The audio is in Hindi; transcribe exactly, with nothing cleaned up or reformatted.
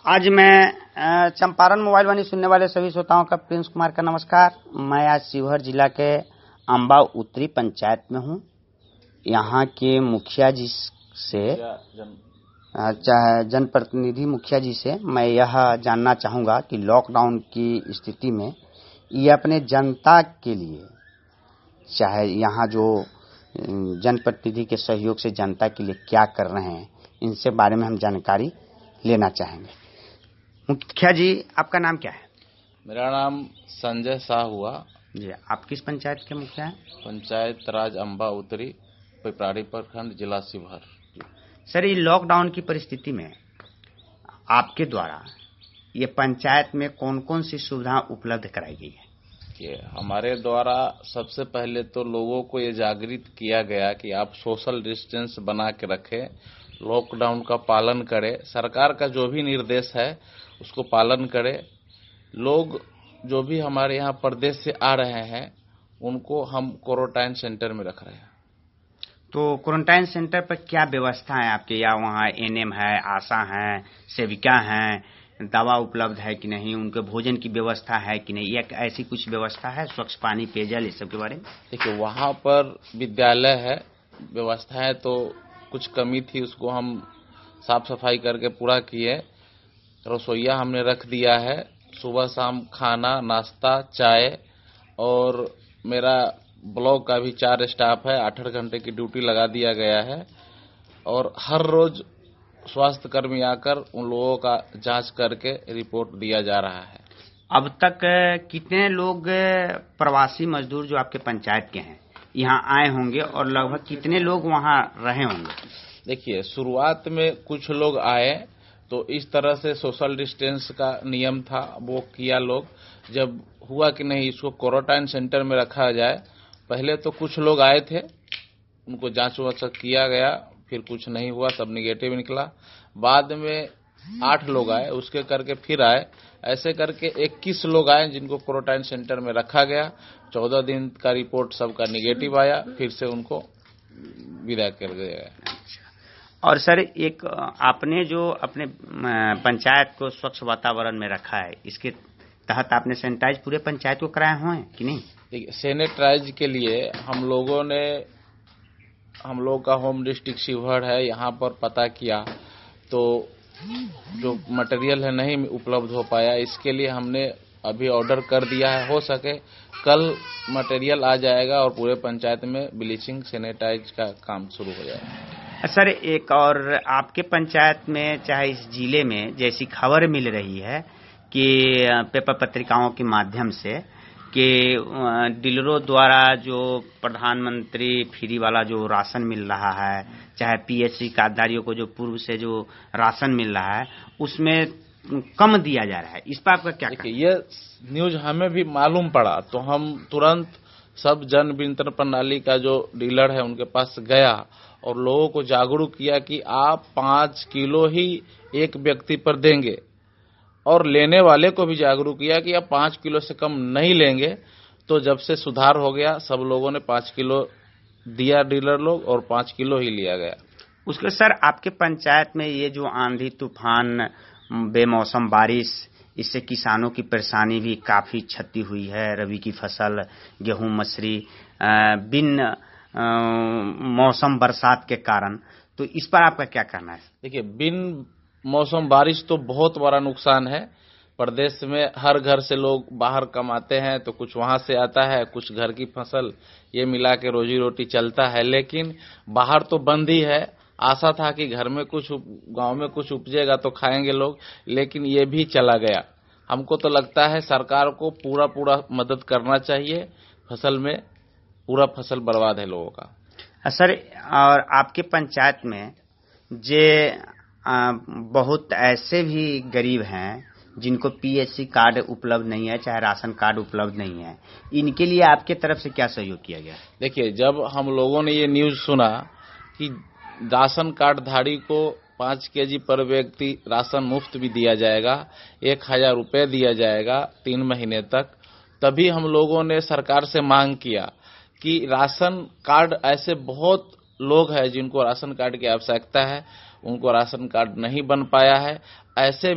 आज मैं अ, चंपारण मोबाइल वाणी सुनने वाले सभी श्रोताओं का प्रिंस कुमार का नमस्कार। मैं आज शिवहर जिला के अम्बा उत्तरी पंचायत में हूँ। यहाँ के मुखिया जी से अ, चाहे जनप्रतिनिधि मुखिया जी से मैं यह जानना चाहूँगा कि लॉकडाउन की स्थिति में ये अपने जनता के लिए, चाहे यहाँ जो जनप्रतिनिधि के सहयोग से जनता के लिए क्या कर रहे हैं, इनसे बारे में हम जानकारी लेना चाहेंगे। मुखिया जी, आपका नाम क्या है? मेरा नाम संजय शाह हुआ जी। आप किस पंचायत के मुखिया हैं? पंचायत राज अम्बा उत्तरी, पिपराड़ी प्रखंड, जिला शिवहर। सर, ये लॉकडाउन की परिस्थिति में आपके द्वारा ये पंचायत में कौन कौन सी सुविधा उपलब्ध कराई गई है? ये हमारे द्वारा सबसे पहले तो लोगों को ये जागृत किया गया कि आप सोशल डिस्टेंस बना के रखें, लॉकडाउन का पालन करें, सरकार का जो भी निर्देश है उसको पालन करें। लोग जो भी हमारे यहाँ प्रदेश से आ रहे हैं उनको हम क्वारंटाइन सेंटर में रख रहे हैं। तो क्वारंटाइन सेंटर पर क्या व्यवस्था है आपके? या वहाँ एनएम है, आशा है, सेविका हैं, दवा उपलब्ध है कि नहीं, उनके भोजन की व्यवस्था है कि नहीं, या ऐसी कुछ व्यवस्था है, स्वच्छ पानी, पेयजल, इस सब के बारे में? देखिए, वहाँ पर विद्यालय है, व्यवस्थाएं तो कुछ कमी थी, उसको हम साफ सफाई करके पूरा किए। रसोईया हमने रख दिया है, सुबह शाम खाना, नाश्ता, चाय, और मेरा ब्लॉक का भी चार स्टाफ है, आठ आठ घंटे की ड्यूटी लगा दिया गया है। और हर रोज स्वास्थ्य कर्मी आकर उन लोगों का जांच करके रिपोर्ट दिया जा रहा है। अब तक कितने लोग प्रवासी मजदूर जो आपके पंचायत के हैं यहाँ आए होंगे और लगभग कितने लोग वहाँ रहे होंगे? देखिए, शुरुआत में कुछ लोग आए तो इस तरह से सोशल डिस्टेंस का नियम था, वो किया लोग। जब हुआ कि नहीं, इसको क्वारंटाइन सेंटर में रखा जाए, पहले तो कुछ लोग आए थे, उनको जांच वाच किया गया, फिर कुछ नहीं हुआ, सब निगेटिव निकला। बाद में आठ लोग आए, उसके करके फिर आए, ऐसे करके इक्कीस लोग आए जिनको क्वारंटाइन सेंटर में रखा गया। चौदह दिन का रिपोर्ट सबका निगेटिव आया, फिर से उनको विदा कर दिया गया। और सर, एक आपने जो अपने पंचायत को स्वच्छ वातावरण में रखा है, इसके तहत आपने सैनिटाइज पूरे पंचायत को कराए हुए हैं कि नहीं? देखिए, सैनिटाइज के लिए हम लोगों ने, हम लोग का होम डिस्ट्रिक्ट शिवहर है, यहाँ पर पता किया तो जो मटेरियल है नहीं उपलब्ध हो पाया। इसके लिए हमने अभी ऑर्डर कर दिया है, हो सके कल मटेरियल आ जाएगा और पूरे पंचायत में ब्लीचिंग सैनिटाइज का काम शुरू हो जाएगा। सर, एक और आपके पंचायत में, चाहे इस जिले में, जैसी खबर मिल रही है कि पेपर पत्रिकाओं के माध्यम से कि डीलरों द्वारा जो प्रधानमंत्री फ्री वाला जो राशन मिल रहा है, चाहे पीएचसी कार्डधारियों को जो पूर्व से जो राशन मिल रहा है, उसमें कम दिया जा रहा है, इस पर आपका क्या? देखिए, ये न्यूज हमें भी मालूम पड़ा तो हम तुरंत सब जन वितरण प्रणाली का जो डीलर है उनके पास गया और लोगों को जागरूक किया कि आप पांच किलो ही एक व्यक्ति पर देंगे, और लेने वाले को भी जागरूक किया कि आप पांच किलो से कम नहीं लेंगे। तो जब से सुधार हो गया, सब लोगों ने पांच किलो दिया डीलर लोग, और पांच किलो ही लिया गया। उसके सर, आपके पंचायत में ये जो आंधी तूफान, बेमौसम बारिश, इससे किसानों की परेशानी भी काफी क्षति हुई है। रबी की फसल, गेहूं, मसूरी, बिन मौसम बरसात के कारण, तो इस पर आपका क्या कहना है? देखिए, बिन मौसम बारिश तो बहुत बड़ा नुकसान है। प्रदेश में हर घर से लोग बाहर कमाते हैं, तो कुछ वहां से आता है, कुछ घर की फसल, ये मिला के रोजी रोटी चलता है। लेकिन बाहर तो बंद ही है। आशा था कि घर में कुछ, गांव में कुछ उपजेगा तो खाएंगे लोग, लेकिन ये भी चला गया। हमको तो लगता है सरकार को पूरा पूरा मदद करना चाहिए। फसल में पूरा फसल बर्बाद है लोगों का। सर, और आपके पंचायत में जे आ, बहुत ऐसे भी गरीब हैं जिनको पीएचसी कार्ड उपलब्ध नहीं है, चाहे राशन कार्ड उपलब्ध नहीं है, इनके लिए आपके तरफ से क्या सहयोग किया गया? देखिए, जब हम लोगों ने ये न्यूज सुना कि राशन कार्ड धारी को पांच केजी पर व्यक्ति राशन मुफ्त भी दिया जाएगा, एक हजार रुपये दिया जाएगा तीन महीने तक, तभी हम लोगों ने सरकार से मांग किया कि राशन कार्ड, ऐसे बहुत लोग हैं जिनको राशन कार्ड की आवश्यकता है, उनको राशन कार्ड नहीं बन पाया है, ऐसे